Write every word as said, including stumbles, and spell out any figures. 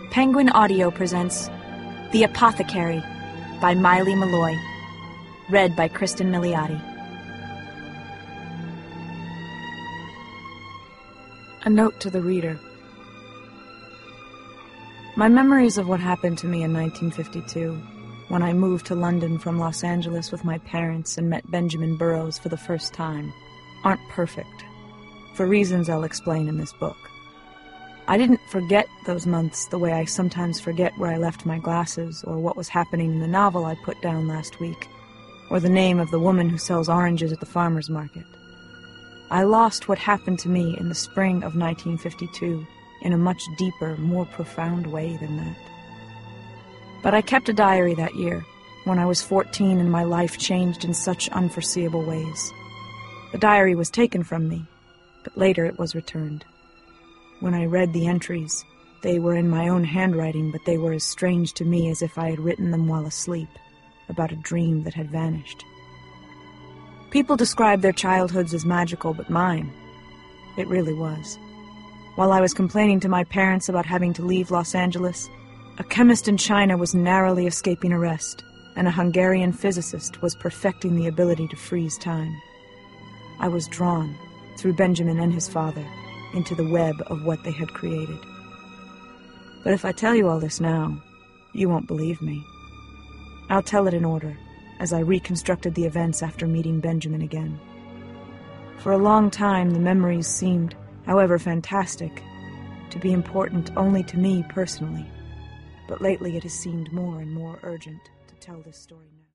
Penguin Audio presents The Apothecary by Miley Malloy, read by Kristen Milioti. A note to the reader. My memories of what happened to me in nineteen fifty-two, when I moved to London from Los Angeles with my parents and met Benjamin Burroughs for the first time, aren't perfect, for reasons I'll explain in this book. I didn't forget those months the way I sometimes forget where I left my glasses or what was happening in the novel I put down last week, or the name of the woman who sells oranges at the farmer's market. I lost what happened to me in the spring of nineteen fifty-two in a much deeper, more profound way than that. But I kept a diary that year, when I was fourteen and my life changed in such unforeseeable ways. The diary was taken from me, but later it was returned. When I read the entries, they were in my own handwriting, but they were as strange to me as if I had written them while asleep, about a dream that had vanished. People describe their childhoods as magical, but mine, it really was. While I was complaining to my parents about having to leave Los Angeles, a chemist in China was narrowly escaping arrest, and a Hungarian physicist was perfecting the ability to freeze time. I was drawn, through Benjamin and his father, into the web of what they had created. But if I tell you all this now, you won't believe me. I'll tell it in order, as I reconstructed the events after meeting Benjamin again. For a long time, the memories seemed, however fantastic, to be important only to me personally. But lately it has seemed more and more urgent to tell this story now.